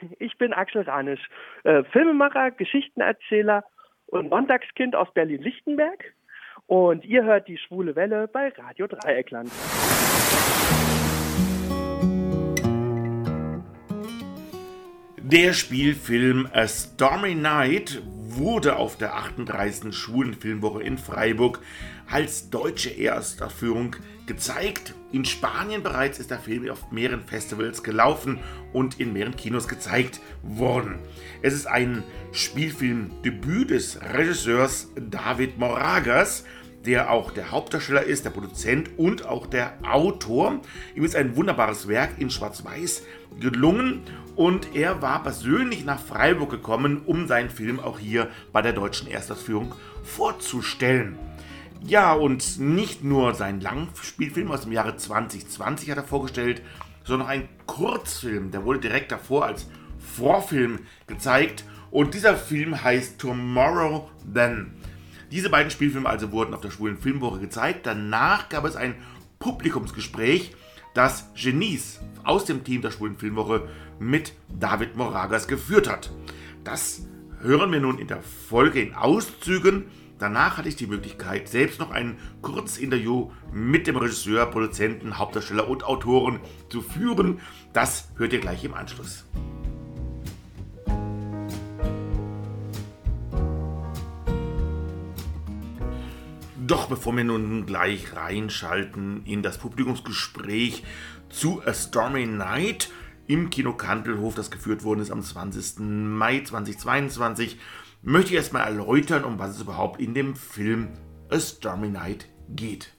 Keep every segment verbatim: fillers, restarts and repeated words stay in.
ich bin Axel Ranisch, äh, Filmemacher, Geschichtenerzähler und Montagskind aus Berlin-Lichtenberg. Und ihr hört die Schwule Welle bei Radio Dreieckland. Der Spielfilm A Stormy Night wurde auf der achtunddreißigsten Schwulenfilmwoche in Freiburg als deutsche Erstaufführung gezeigt. In Spanien bereits ist der Film auf mehreren Festivals gelaufen und in mehreren Kinos gezeigt worden. Es ist ein Spielfilmdebüt des Regisseurs David Moragas, der auch der Hauptdarsteller ist, der Produzent und auch der Autor. Ihm ist ein wunderbares Werk in Schwarz-Weiß gelungen und er war persönlich nach Freiburg gekommen, um seinen Film auch hier bei der deutschen Erstausführung vorzustellen. Ja, und nicht nur seinen Langspielfilm aus dem Jahre zwanzig zwanzig hat er vorgestellt, sondern auch einen Kurzfilm, der wurde direkt davor als Vorfilm gezeigt und dieser Film heißt Tomorrow Then. Diese beiden Spielfilme also wurden auf der Schwulen Filmwoche gezeigt. Danach gab es ein Publikumsgespräch, das Genies aus dem Team der Schwulen Filmwoche mit David Moragas geführt hat. Das hören wir nun in der Folge in Auszügen. Danach hatte ich die Möglichkeit, selbst noch ein Kurzinterview mit dem Regisseur, Produzenten, Hauptdarsteller und Autoren zu führen. Das hört ihr gleich im Anschluss. Doch bevor wir nun gleich reinschalten in das Publikumsgespräch zu A Stormy Night im Kino Kantelhof, das geführt worden ist am zwanzigsten Mai zweitausendzweiundzwanzig, möchte ich erstmal erläutern, um was es überhaupt in dem Film A Stormy Night geht.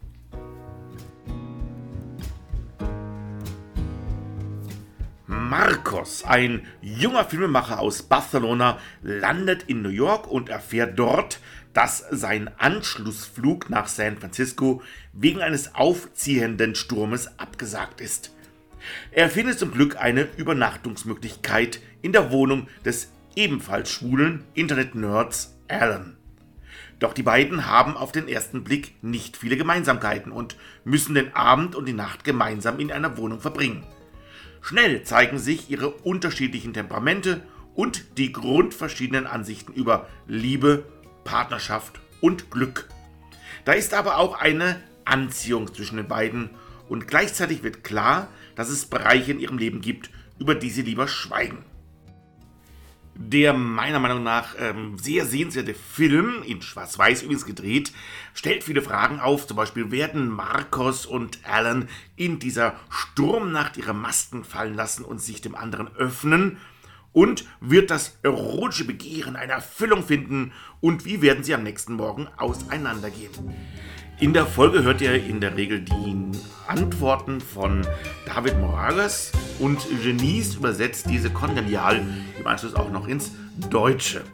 Marcos, ein junger Filmemacher aus Barcelona, landet in New York und erfährt dort, dass sein Anschlussflug nach San Francisco wegen eines aufziehenden Sturmes abgesagt ist. Er findet zum Glück eine Übernachtungsmöglichkeit in der Wohnung des ebenfalls schwulen Internet-Nerds Alan. Doch die beiden haben auf den ersten Blick nicht viele Gemeinsamkeiten und müssen den Abend und die Nacht gemeinsam in einer Wohnung verbringen. Schnell zeigen sich ihre unterschiedlichen Temperamente und die grundverschiedenen Ansichten über Liebe, Partnerschaft und Glück. Da ist aber auch eine Anziehung zwischen den beiden und gleichzeitig wird klar, dass es Bereiche in ihrem Leben gibt, über die sie lieber schweigen. Der meiner Meinung nach ähm, sehr sehenswerte Film, in Schwarz-Weiß übrigens gedreht, stellt viele Fragen auf. Zum Beispiel, werden Marcos und Alan in dieser Sturmnacht ihre Masken fallen lassen und sich dem anderen öffnen? Und wird das erotische Begehren eine Erfüllung finden? Und wie werden sie am nächsten Morgen auseinandergehen? In der Folge hört ihr in der Regel die Antworten von David Moragas und Genies übersetzt diese kongenial im Anschluss auch noch ins Deutsche.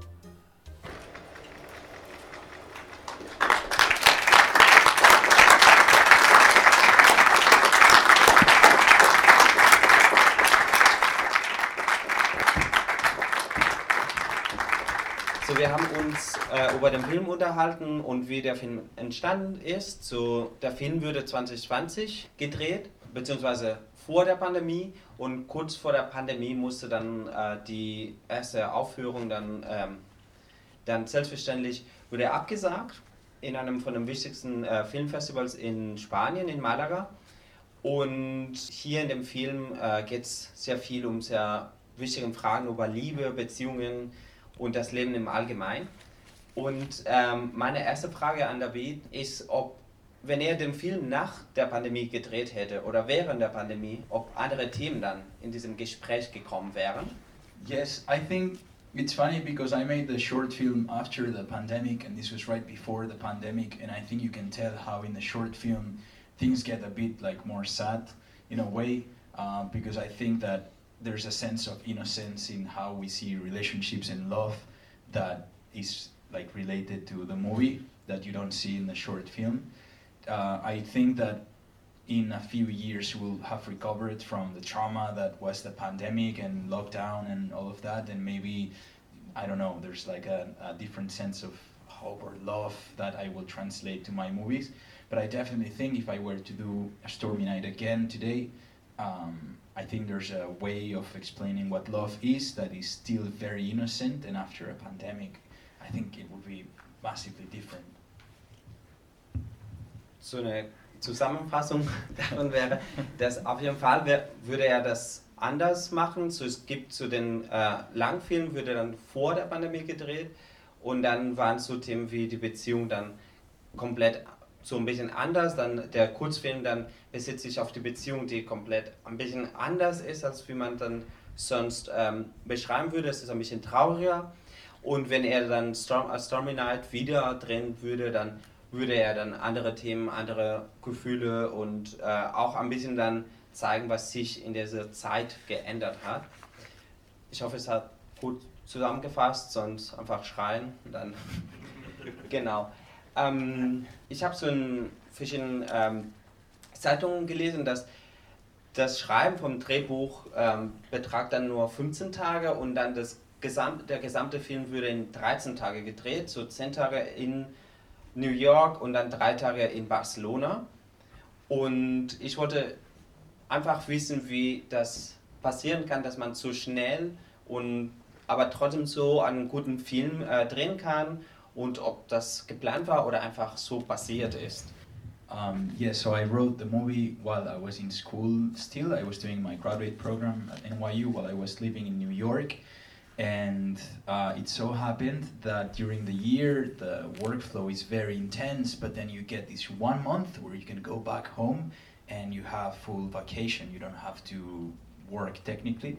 So, wir haben uns äh, über den Film unterhalten und wie der Film entstanden ist. So, der Film wurde zwanzig zwanzig gedreht, beziehungsweise vor der Pandemie, und kurz vor der Pandemie musste dann äh, die erste Aufführung dann, ähm, dann selbstverständlich wurde abgesagt in einem von den wichtigsten äh, Filmfestivals in Spanien, in Malaga. Und hier in dem Film äh, geht es sehr viel um sehr wichtige Fragen über Liebe, Beziehungen und das Leben im Allgemeinen. Und ähm, meine erste Frage an David ist, ob, wenn er den Film nach der Pandemie gedreht hätte oder während der Pandemie, ob andere Themen dann in diesem Gespräch gekommen wären. Yes, I think it's funny because I made the short film after the pandemic and this was right before the pandemic, and I think you can tell how in the short film things get a bit like more sad in a way, uh, because I think that there's a sense of innocence in how we see relationships and love that is like related to the movie that you don't see in the short film. Uh, I think that in a few years we'll have recovered from the trauma that was the pandemic and lockdown and all of that, and maybe, I don't know, there's like a, a different sense of hope or love that I will translate to my movies. But I definitely think if I were to do A Stormy Night again today, um, I I think there's a way of explaining what love is that is still very innocent, and after a pandemic, I think it would be massively different. So eine Zusammenfassung davon wäre, dass auf jeden Fall wär, würde er das anders machen. So, es gibt zu so den äh, Langfilmen, würde dann vor der Pandemie gedreht, und dann waren so Themen wie die Beziehung dann komplett so ein bisschen anders. Dann der Kurzfilm dann besitzt sich auf die Beziehung, die komplett ein bisschen anders ist, als wie man dann sonst ähm, beschreiben würde. Es ist ein bisschen trauriger. Und wenn er dann Storm, uh, Stormy Night wieder drehen würde, dann würde er dann andere Themen, andere Gefühle und äh, auch ein bisschen dann zeigen, was sich in dieser Zeit geändert hat. Ich hoffe, es hat gut zusammengefasst, sonst einfach schreien und dann genau. Ähm, ich habe so in verschiedenen ähm, Zeitungen gelesen, dass das Schreiben vom Drehbuch ähm, betragt dann nur fünfzehn Tage, und dann das Gesamt, der gesamte Film würde in dreizehn Tage gedreht, so zehn Tage in New York und dann drei Tage in Barcelona. Und ich wollte einfach wissen, wie das passieren kann, dass man so schnell und aber trotzdem so einen guten Film äh, drehen kann, und ob das geplant war oder einfach so passiert ist. Um, yeah, so I wrote the movie while I was in school still. I was doing my graduate program at N Y U while I was living in New York. And uh, it so happened that during the year the workflow is very intense, but then you get this one month where you can go back home and you have full vacation. You don't have to work technically.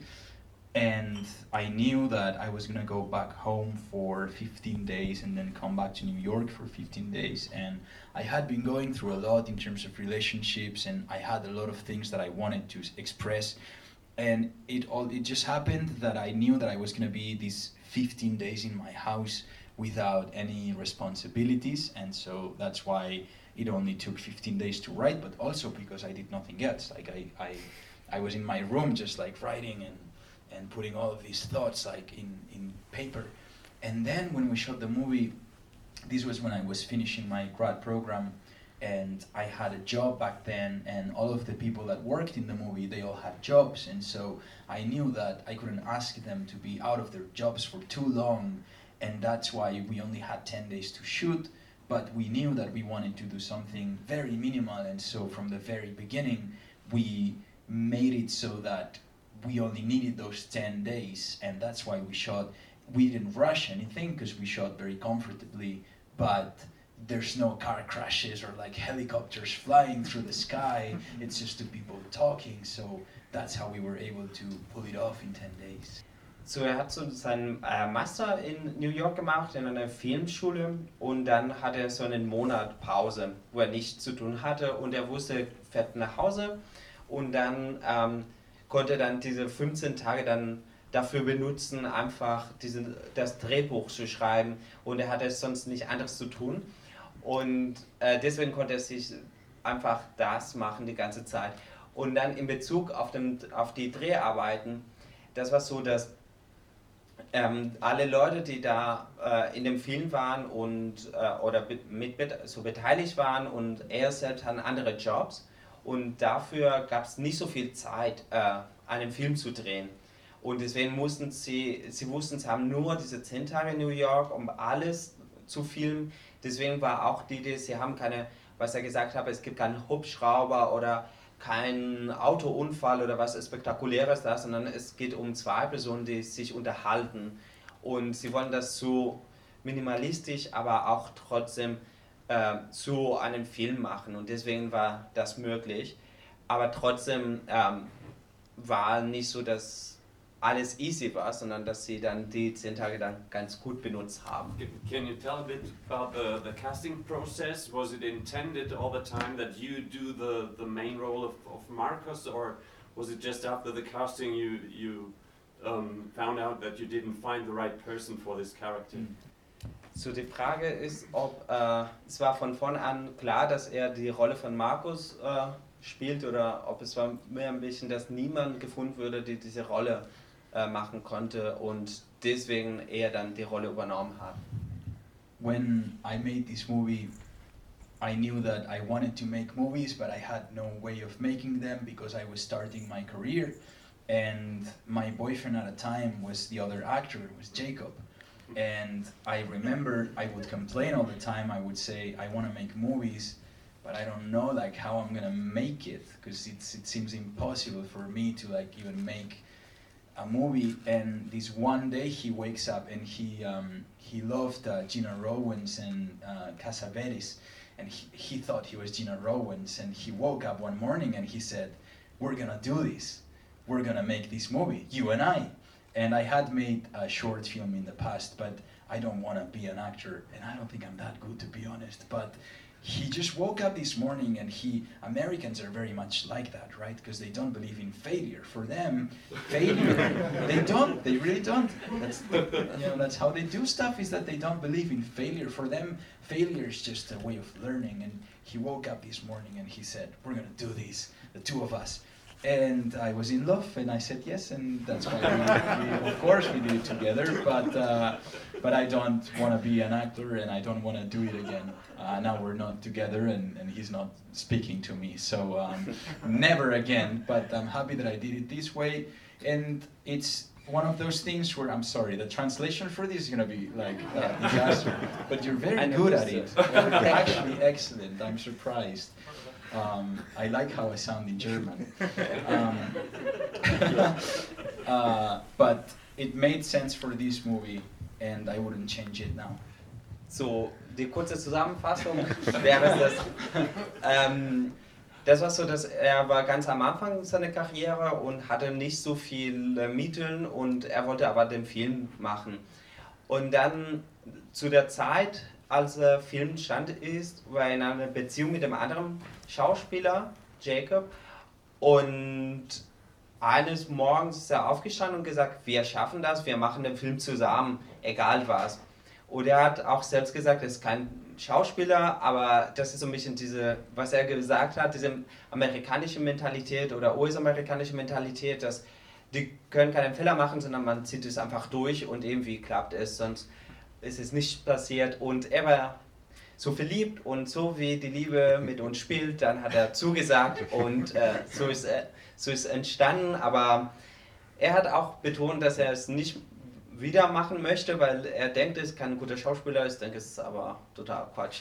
And I knew that I was gonna go back home for fifteen days and then come back to New York for fifteen days. And I had been going through a lot in terms of relationships, and I had a lot of things that I wanted to express. And it all it just happened that I knew that I was gonna be these fifteen days in my house without any responsibilities, and so that's why it only took fifteen days to write, but also because I did nothing else. Like I, I, I was in my room just like writing and, and putting all of these thoughts like in, in paper. And then when we shot the movie, this was when I was finishing my grad program, and I had a job back then, and all of the people that worked in the movie, they all had jobs, and so I knew that I couldn't ask them to be out of their jobs for too long, and that's why we only had ten days to shoot, but we knew that we wanted to do something very minimal, and so from the very beginning we made it so that we only needed those ten days, and that's why we shot. We didn't rush anything because we shot very comfortably, but there's no car crashes or like helicopters flying through the sky. It's just the people talking, so that's how we were able to pull it off in ten days. So, er hat so seinen äh, Master in New York gemacht, in einer Filmschule, und dann hat er so einen Monat Pause, wo er nichts zu tun hatte, und er wusste, er fährt nach Hause, und dann ähm, konnte er dann diese fünfzehn Tage dann dafür benutzen, einfach diese, das Drehbuch zu schreiben, und er hatte sonst nicht anderes zu tun, und äh, deswegen konnte er sich einfach das machen die ganze Zeit. Und dann in Bezug auf, den, auf die Dreharbeiten, das war so, dass ähm, alle Leute, die da äh, in dem Film waren und äh, oder be mit so beteiligt waren, und er selbst hat andere Jobs, und dafür gab es nicht so viel Zeit, äh, einen Film zu drehen. Und deswegen mussten sie, sie wussten, sie haben nur diese zehn Tage in New York, um alles zu filmen. Deswegen war auch die Idee, sie haben keine, was er gesagt hat, es gibt keinen Hubschrauber oder keinen Autounfall oder was Spektakuläres da, sondern es geht um zwei Personen, die sich unterhalten. Und sie wollen das so minimalistisch, aber auch trotzdem äh, zu einem Film machen. Und deswegen war das möglich. Aber trotzdem ähm, war nicht so, dass alles easy war, sondern dass sie dann die zehn Tage dann ganz gut benutzt haben. Can you tell a bit about the, the casting process? Was it intended all the time that you do the, the main role of, of Marcus, or was it just after the casting you, you um, found out that you didn't find the right person for this character? So, die Frage ist, ob äh, es war von vorn an klar, dass er die Rolle von Marcus äh, spielt, oder ob es war mehr ein bisschen, dass niemand gefunden würde, die diese Rolle äh, machen konnte, und deswegen er dann die Rolle übernommen hat. When I made this movie, I knew that I wanted to make movies, but I had no way of making them because I was starting my career. And my boyfriend at the time was the other actor, was Jacob. And I remember I would complain all the time. I would say, I want to make movies, but I don't know like how I'm gonna make it, because it's it seems impossible for me to like even make a movie. And this one day he wakes up and he um, he loved uh, Gina Rowlands and uh, Cassavetes, and he, he thought he was Gina Rowlands, and he woke up one morning and he said, we're gonna do this, we're gonna make this movie, you and I. And I had made a short film in the past, but I don't want to be an actor, and I don't think I'm that good, to be honest. But he just woke up this morning, and he, Americans are very much like that, right? Because they don't believe in failure. For them, failure, they don't, they really don't. That's, you know, that's how they do stuff, is that they don't believe in failure. For them, failure is just a way of learning. And he woke up this morning and he said, we're gonna do this, the two of us. And I was in love, and I said yes, and that's why we, we of course we did it together. But uh, but I don't want to be an actor, and I don't want to do it again. Uh, now we're not together, and, and he's not speaking to me, so um, never again. But I'm happy that I did it this way, and it's one of those things where I'm sorry, the translation for this is gonna be like a disaster. But you're very good at it. You're actually excellent. I'm surprised. Um, I like how I sound in German. Um, uh, but it made sense for this movie, and I wouldn't change it now. So, die kurze Zusammenfassung wäre das. Ähm, das war so, dass er war ganz am Anfang seiner Karriere und hatte nicht so viel äh, Mittel, und er wollte aber den Film machen. Und dann zu der Zeit, als der Film entstanden ist, war er in einer Beziehung mit einem anderen Schauspieler, Jacob, und eines Morgens ist er aufgestanden und gesagt, wir schaffen das, wir machen den Film zusammen, egal was. Und er hat auch selbst gesagt, er ist kein Schauspieler, aber das ist so ein bisschen diese, was er gesagt hat, diese amerikanische Mentalität oder U S-amerikanische Mentalität, dass die können keinen Fehler machen, sondern man zieht es einfach durch und irgendwie klappt es, sonst ist es nicht passiert. Und er war so verliebt, und so wie die Liebe mit uns spielt, dann hat er zugesagt, und äh, so ist er, so ist entstanden. Aber er hat auch betont, dass er es nicht wieder machen möchte, weil er denkt, er ist kein guter Schauspieler. Ich denke, es ist aber total Quatsch.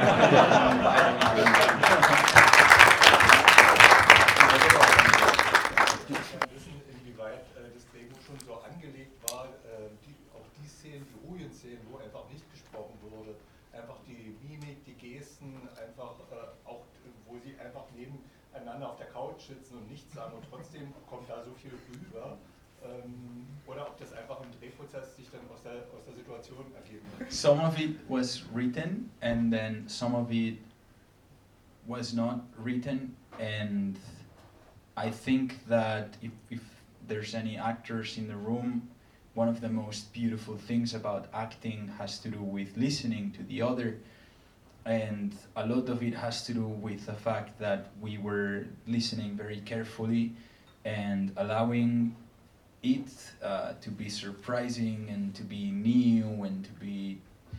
Inwieweit äh, das Drehbuch schon so angelegt war, äh, die, auch die Szenen, die ruhigen Szenen, wo einfach nicht gesprochen wurde, einfach die Mimik, die Gesten, einfach äh, auch, wo sie einfach nebeneinander auf der Couch sitzen und nichts sagen, und trotzdem kommt da so viel rüber. Ähm, oder ob das einfach im Drehprozess sich dann aus der, aus der Situation ergeben hat. Some of it was written, and then some of it was not written, and I think that if, if there's any actors in the room, one of the most beautiful things about acting has to do with listening to the other, and a lot of it has to do with the fact that we were listening very carefully and allowing it uh, to be surprising and to be new and to be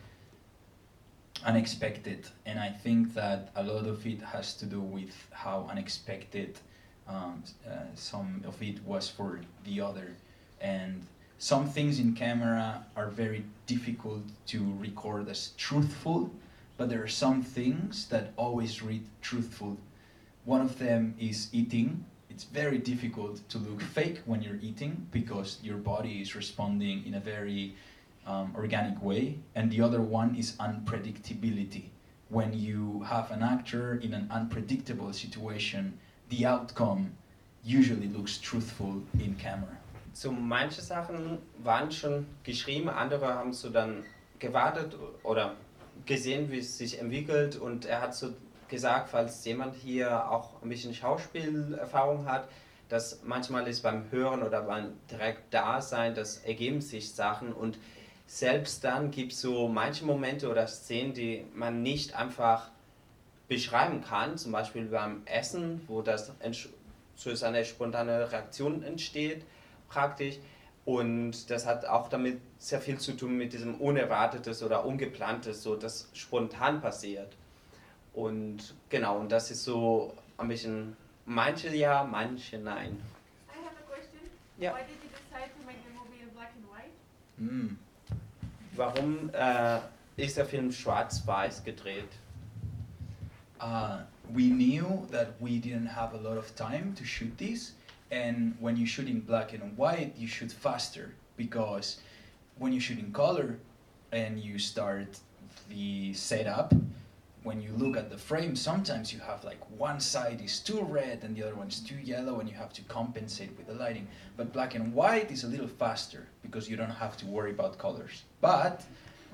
unexpected. And I think that a lot of it has to do with how unexpected um, uh, some of it was for the other. And some things in camera are very difficult to record as truthful, but there are some things that always read truthful. One of them is eating. It's very difficult to look fake when you're eating because your body is responding in a very um, organic way. And the other one is unpredictability. When you have an actor in an unpredictable situation, the outcome usually looks truthful in camera. So manche Sachen waren schon geschrieben, andere haben so dann gewartet oder gesehen, wie es sich entwickelt, und er hat so gesagt, falls jemand hier auch ein bisschen Schauspielerfahrung hat, dass manchmal ist beim Hören oder beim direkt Dasein, das ergeben sich Sachen, und selbst dann gibt es so manche Momente oder Szenen, die man nicht einfach beschreiben kann, zum Beispiel beim Essen, wo das so eine spontane Reaktion entsteht, praktisch, und das hat auch damit sehr viel zu tun mit diesem Unerwartetes oder Ungeplantes, so das spontan passiert. Und genau, und das ist so ein bisschen, manche ja, manche nein. I have a question. Ja. Why did you decide to make the movie in black and white? Mm. Warum äh, ist der Film schwarz-weiß gedreht? Uh, we knew that we didn't have a lot of time to shoot this, and when you shoot in black and white, you shoot faster, because when you shoot in color and you start the setup, when you look at the frame, sometimes you have like one side is too red and the other one is too yellow, and you have to compensate with the lighting. But black and white is a little faster because you don't have to worry about colors. But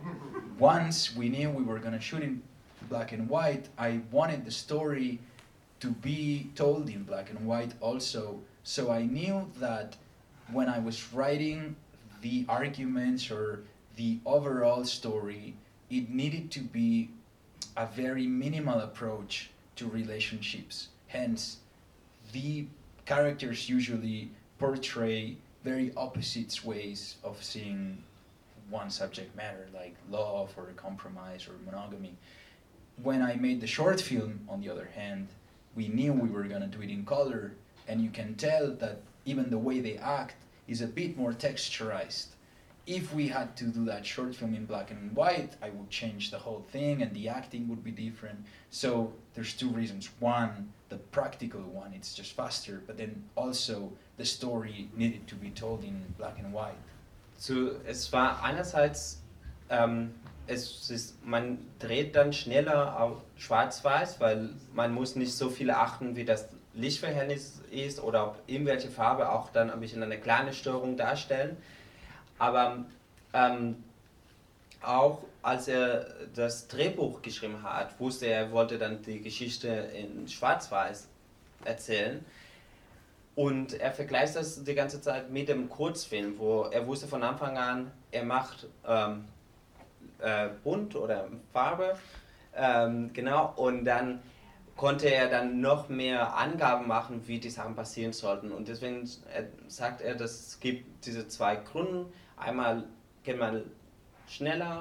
once we knew we were gonna shoot in black and white, I wanted the story to be told in black and white also, so I knew that when I was writing the arguments or the overall story, it needed to be a very minimal approach to relationships. Hence, the characters usually portray very opposite ways of seeing one subject matter, like love or compromise or monogamy. When I made the short film, on the other hand, we knew we were going to do it in color, and you can tell that even the way they act is a bit more texturized. If we had to do that short film in black and white, I would change the whole thing and the acting would be different. So there's two reasons. One, the practical one, it's just faster, but then also the story needed to be told in black and white. So, es war einerseits, ähm, es ist, man dreht dann schneller auf schwarz-weiß, weil man muss nicht so viel achten, wie das Lichtverhältnis ist oder ob irgendwelche Farbe auch dann ein bisschen eine kleine Störung darstellen. Aber ähm, auch als er das Drehbuch geschrieben hat, wusste er, er wollte dann die Geschichte in Schwarz-Weiß erzählen. Und er vergleicht das die ganze Zeit mit dem Kurzfilm, wo er wusste von Anfang an, er macht ähm, äh, bunt oder Farbe, ähm, genau, und dann konnte er dann noch mehr Angaben machen, wie die Sachen passieren sollten. Und deswegen äh, sagt er, dass es gibt diese zwei Gründe. Einmal geht man schneller.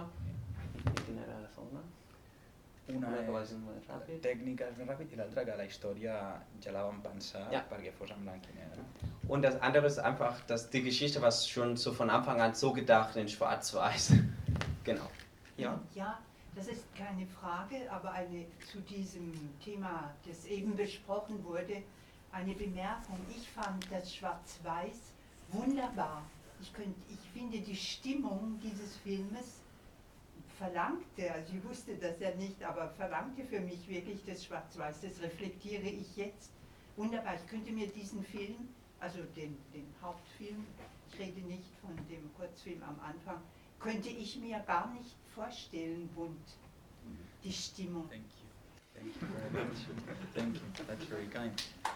Una és tècnica, és més ràpid, i l'altra que la història ja la vam pensar ja. perquè fos en blanc i negre. Und das andere ist einfach, dass die Geschichte war schon so von Anfang an so gedacht in Schwarz-Weiß. Genau. Ja. Ja, das ist keine Frage, aber eine zu diesem Thema, das eben besprochen wurde, eine Bemerkung. Ich fand das Schwarz-Weiß wunderbar. Ich, könnt, ich finde die Stimmung dieses Filmes verlangte, also ich wusste das ja nicht, aber verlangte für mich wirklich das Schwarz-Weiß, das reflektiere ich jetzt. Wunderbar, ich könnte mir diesen Film, also den, den Hauptfilm, ich rede nicht von dem Kurzfilm am Anfang, könnte ich mir gar nicht vorstellen, bunt, die Stimmung. Thank you. Thank you very much. Thank you. That's very kind.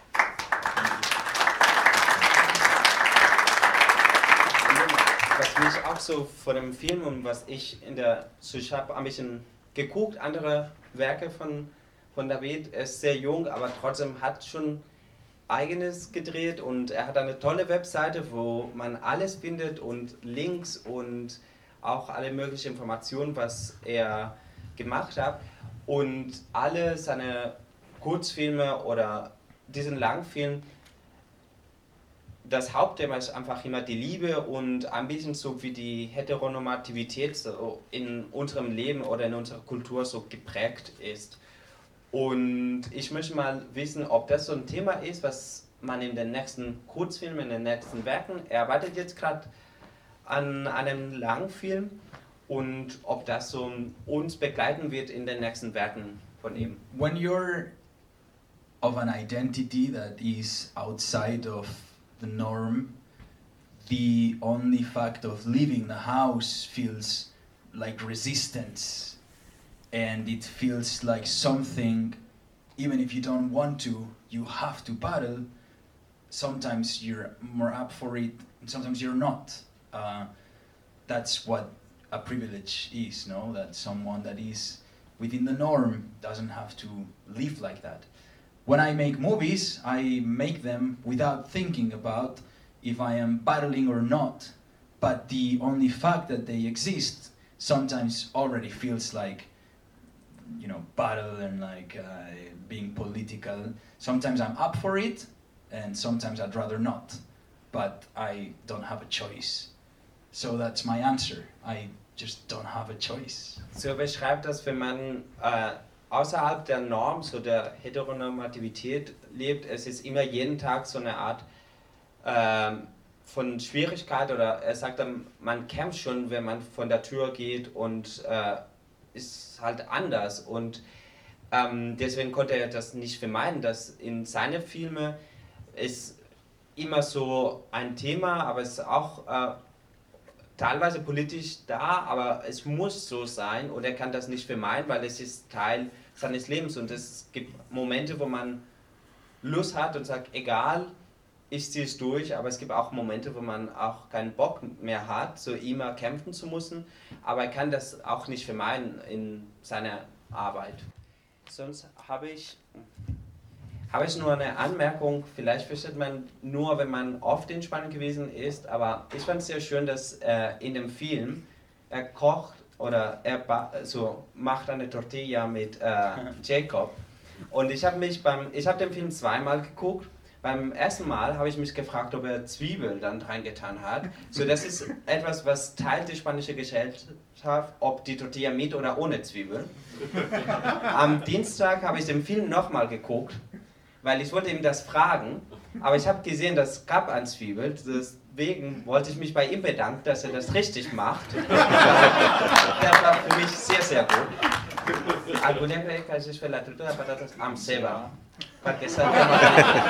Was mich auch so von dem Film und was ich in der, so ich habe ein bisschen geguckt, andere Werke von, von David, er ist sehr jung, aber trotzdem hat schon eigenes gedreht und er hat eine tolle Webseite, wo man alles findet und Links und auch alle möglichen Informationen, was er gemacht hat, und alle seine Kurzfilme oder diesen Langfilm, das Hauptthema ist einfach immer die Liebe und ein bisschen so wie die Heteronormativität so in unserem Leben oder in unserer Kultur so geprägt ist. Und ich möchte mal wissen, ob das so ein Thema ist, was man in den nächsten Kurzfilmen, in den nächsten Werken, er arbeitet jetzt gerade an einem Langfilm, und ob das so uns begleiten wird in den nächsten Werken von ihm. When you're of an identity that is outside of the norm, the only fact of leaving the house feels like resistance, and it feels like something, even if you don't want to, you have to battle. Sometimes you're more up for it, and sometimes you're not. Uh, that's what a privilege is, no? That someone that is within the norm doesn't have to live like that. When I make movies, I make them without thinking about if I am battling or not. But the only fact that they exist sometimes already feels like you know, battle and like uh, being political. Sometimes I'm up for it, and sometimes I'd rather not. But I don't have a choice. So that's my answer. I just don't have a choice. So beschreibt das, wenn man äh, außerhalb der Norm, so der Heteronormativität lebt, es ist immer jeden Tag so eine Art ähm, von Schwierigkeit, oder er sagt dann, man kämpft schon, wenn man von der Tür geht, und äh, ist halt anders, und ähm, deswegen konnte er das nicht vermeiden, dass in seinen Filmen ist immer so ein Thema, aber es ist auch äh, teilweise politisch da, aber es muss so sein, und er kann das nicht vermeiden, weil es ist Teil seines Lebens, und es gibt Momente, wo man Lust hat und sagt, egal, ich ziehe es durch, aber es gibt auch Momente, wo man auch keinen Bock mehr hat, so immer kämpfen zu müssen, aber er kann das auch nicht vermeiden in seiner Arbeit. Sonst habe ich, habe ich nur eine Anmerkung, vielleicht versteht man nur, wenn man oft in Spanien gewesen ist, aber ich fand es sehr schön, dass äh, in dem Film er kocht oder er so macht eine Tortilla mit äh, Jacob, und ich habe mich beim, ich habe den Film zweimal geguckt. Beim ersten Mal habe ich mich gefragt, ob er Zwiebeln dann reingetan hat. So, das ist etwas, was teilt die spanische Gesellschaft, ob die Tortilla mit oder ohne Zwiebeln. Am Dienstag habe ich den Film nochmal geguckt, weil ich wollte ihm das fragen, aber ich habe gesehen, das gab an Zwiebeln. Deswegen wollte ich mich bei ihm bedanken, dass er das richtig macht. Das war für mich sehr, sehr gut. Alguna vez que haces la tortilla de patatas am ceba, para que salga más.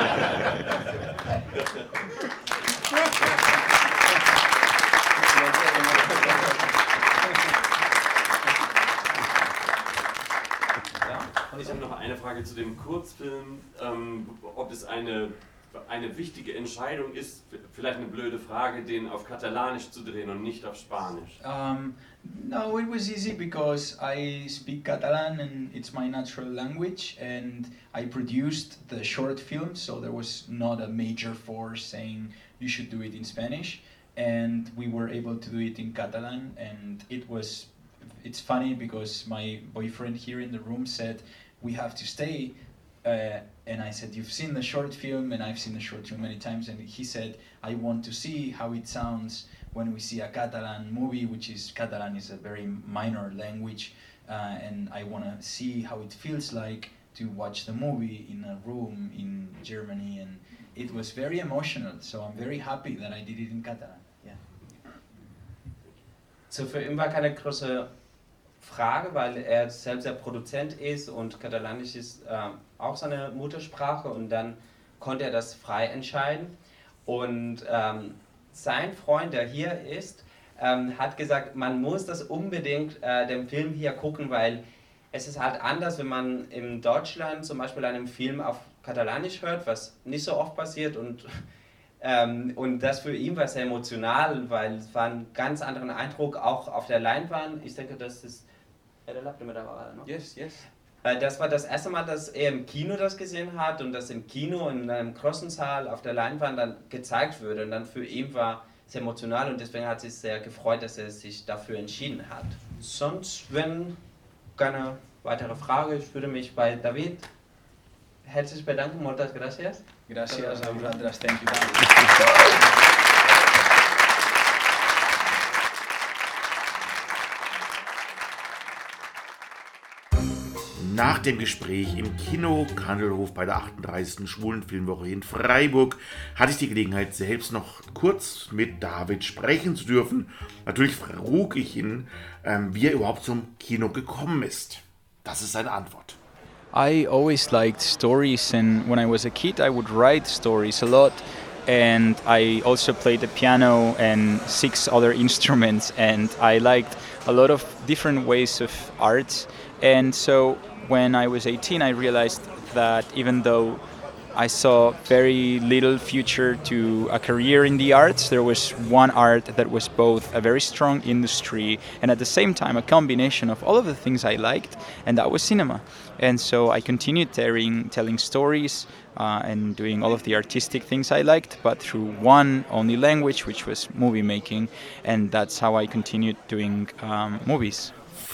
Ich habe noch eine Frage zu dem Kurzfilm, ähm, ob es eine, eine wichtige Entscheidung ist, vielleicht eine blöde Frage, den auf Katalanisch zu drehen und nicht auf Spanisch. Um, no, it was easy because I speak Catalan and it's my natural language, and I produced the short film, so there was not a major force saying you should do it in Spanish, and we were able to do it in Catalan, and it was, it's funny because my boyfriend here in the room said, we have to stay, uh, and I said, you've seen the short film, and I've seen the short film many times, and he said, I want to see how it sounds when we see a Catalan movie, which is, Catalan is a very minor language, uh, and I want to see how it feels like to watch the movie in a room in Germany, and it was very emotional, so I'm very happy that I did it in Catalan. Yeah. So für ihn war keine große Frage, weil er selbst der Produzent ist und Katalanisch ist äh, auch seine Muttersprache, und dann konnte er das frei entscheiden. Und ähm, sein Freund, der hier ist, ähm, hat gesagt, man muss das unbedingt äh, den Film hier gucken, weil es ist halt anders, wenn man in Deutschland zum Beispiel einen Film auf Katalanisch hört, was nicht so oft passiert, und Ähm, und das für ihn war sehr emotional, weil es war ein ganz anderen Eindruck, auch auf der Leinwand. Ich denke, das ist... Yes, yes. Äh, das war das erste Mal, dass er im Kino das gesehen hat, und das im Kino in einem großen Saal auf der Leinwand dann gezeigt wurde. Und dann für ihn war es emotional, und deswegen hat es sich sehr gefreut, dass er sich dafür entschieden hat. Sonst, wenn keine weitere Frage, ich würde mich bei David herzlich bedanken. Muchas gracias. Gracias a vosotras, thank you. Nach dem Gespräch im Kino Kandelhof bei der achtunddreißigsten Schwulenfilmwoche in Freiburg hatte ich die Gelegenheit, selbst noch kurz mit David sprechen zu dürfen. Natürlich frug ich ihn, ähm, wie er überhaupt zum Kino gekommen ist. Das ist seine Antwort. I always liked stories, and when I was a kid I would write stories a lot, and I also played the piano and six other instruments, and I liked a lot of different ways of art. And so when I was eighteen I realized that even though I saw very little future to a career in the arts, there was one art that was both a very strong industry and at the same time a combination of all of the things I liked, and that was cinema. And so I continued telling, telling stories uh, and doing all of the artistic things I liked, but through one only language, which was movie making, and that's how I continued doing um, movies.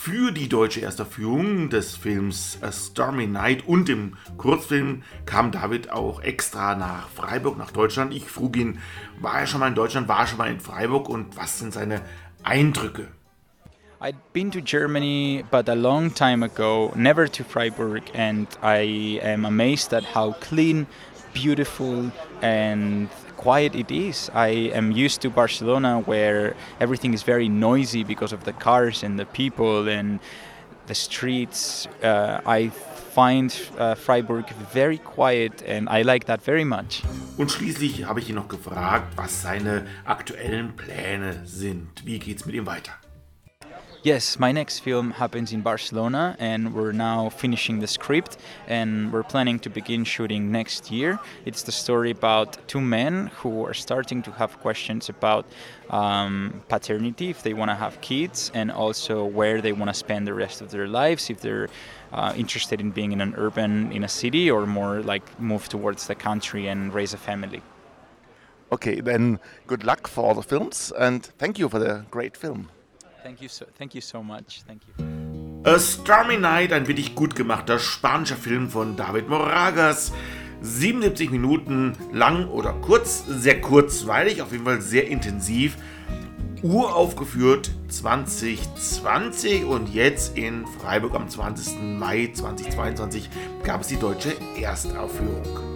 Für die deutsche Erstaufführung des Films A Stormy Night und dem Kurzfilm kam David auch extra nach Freiburg, nach Deutschland. Ich frug ihn, war er schon mal in Deutschland, war er schon mal in Freiburg und was sind seine Eindrücke? I'd been to Germany, but a long time ago, never to Freiburg, and I am amazed at how clean, beautiful, and quiet it is. I am used to Barcelona, where everything is very noisy because of the cars and the people and the streets. Uh, I find uh, Freiburg very quiet, and I like that very much. Und schließlich habe ich ihn noch gefragt, was seine aktuellen Pläne sind. Wie geht's mit ihm weiter? Yes, my next film happens in Barcelona, and we're now finishing the script, and we're planning to begin shooting next year. It's the story about two men who are starting to have questions about um, paternity, if they want to have kids, and also where they want to spend the rest of their lives, if they're uh, interested in being in an urban, in a city, or more like move towards the country and raise a family. Okay, then good luck for all the films, and thank you for the great film. Thank you so, thank you so much. Thank you. A Stormy Night, ein wirklich gut gemachter spanischer Film von David Moragas. siebenundsiebzig Minuten lang oder kurz, sehr kurzweilig, auf jeden Fall sehr intensiv. Uraufgeführt zwanzig zwanzig und jetzt in Freiburg am zwanzigsten Mai zweitausendzweiundzwanzig gab es die deutsche Erstaufführung.